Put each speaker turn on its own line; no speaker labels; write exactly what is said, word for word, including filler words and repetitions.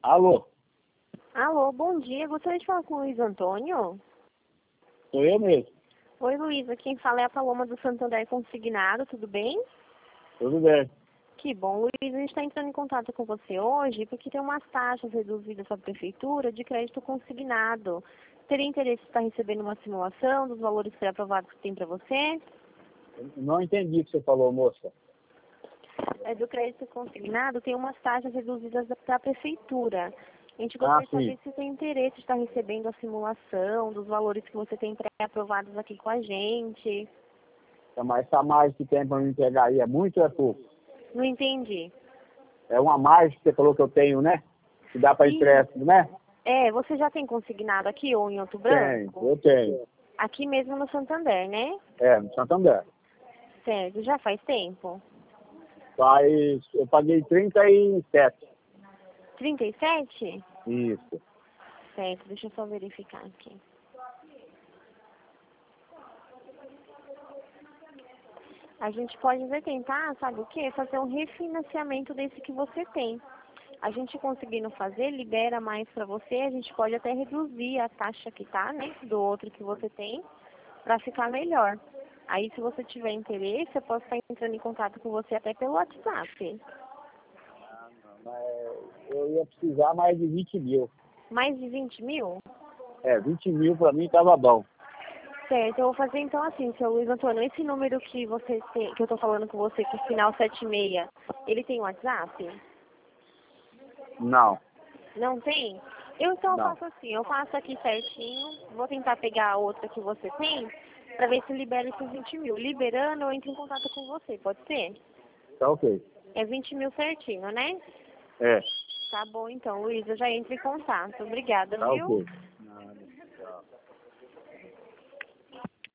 Alô,
Alô, bom dia. Gostaria de falar com o Luiz Antônio?
sou eu mesmo.
Oi, Luísa. Quem fala é a Paloma do Santander Consignado, tudo bem?
Tudo bem.
Que bom, Luísa. A gente está entrando em contato com você hoje porque tem umas taxas reduzidas da Prefeitura de crédito consignado. Teria interesse em estar recebendo uma simulação dos valores pré-aprovados que tem para você?
Não entendi o que você falou, moça.
É, do crédito consignado tem umas taxas reduzidas da Prefeitura. A gente
Ah,
gostaria de
sim.
saber se tem interesse em estar recebendo a simulação dos valores que você tem pré-aprovados aqui com a gente.
Mas essa margem que tem para me pegar aí é muito ou é pouco?
Não entendi.
É uma margem que você falou que eu tenho, né? Que dá para
Ih,
empréstimo, né?
É, você já tem consignado aqui ou em Outro
Tenho,
Branco?
eu tenho.
Aqui mesmo no Santander, né?
É, no Santander.
Certo, já faz tempo?
Faz, eu paguei trinta e sete.
trinta e sete?
Isso.
Certo, deixa eu só verificar aqui. A gente pode até tentar, sabe o quê? Fazer um refinanciamento desse que você tem. A gente conseguindo fazer, libera mais para você, a gente pode até reduzir a taxa que tá, né, do outro que você tem, para ficar melhor. Aí, se você tiver interesse, eu posso estar entrando em contato com você até pelo WhatsApp.
Mas eu ia precisar mais de vinte mil.
Mais de vinte mil?
É, vinte mil para mim tava bom.
Certo, eu vou fazer então assim, seu Luiz Antônio, esse número que você tem, que eu tô falando com você, com o final sete seis, ele tem WhatsApp?
Não,
Não tem? Eu então
não.
faço assim, eu faço aqui certinho, vou tentar pegar a outra que você tem, pra ver se libera esses vinte mil. Liberando, eu entro em contato com você, pode ser?
Tá ok.
É vinte mil certinho, né?
É,
Tá bom então, Luiz, eu já entro em contato. Obrigada,
tá
viu?
ok.